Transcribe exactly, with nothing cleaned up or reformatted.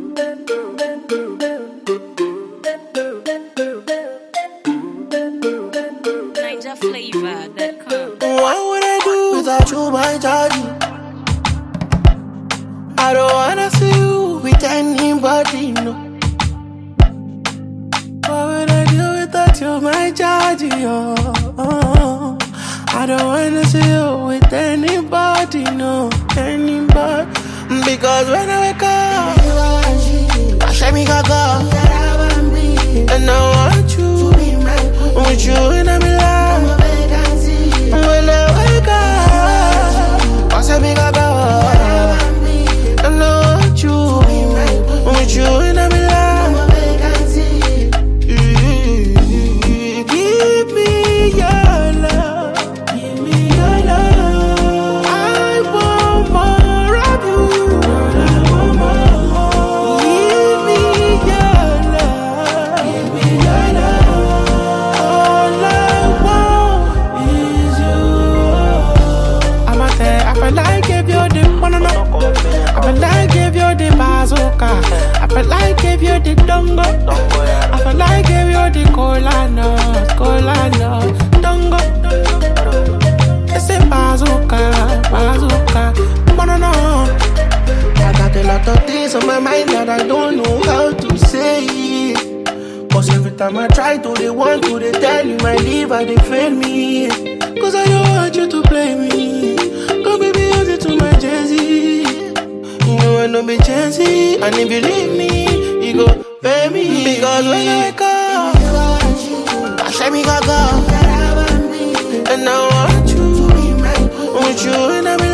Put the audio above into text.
Niger flavor that come. What would I do without you, my Georgie? I don't wanna see you with anybody, no. What would I do without you, my Georgie? Oh, oh. I don't wanna see you with anybody, no, anybody. Because when I wake up, I say me gaga, and I want you, with you in my life. When I wake up, I say me gaga, and I want you, with you in my life. Give me your love, give me your love. I want more of you. I want more. Give me your love, give me your love. All I want is you. I'm out there, I feel like if you're the banana, I feel like if you're the bazooka, I feel like if you're the dongo, I feel like if you're the cola nut, cola nut, dongo. It's a bazooka, bazooka, banana. I got a lot of things on my mind that I don't know how to say. Cause every time I try to, they want to, they tell you my liver, they fail me. Cause I don't want you to play me. Go baby, use it to my Jay-Z. You know I know be Jay-Z. And if you leave me, you go pay me. Because when I wake up, I say me gaga, and I want you, with you in a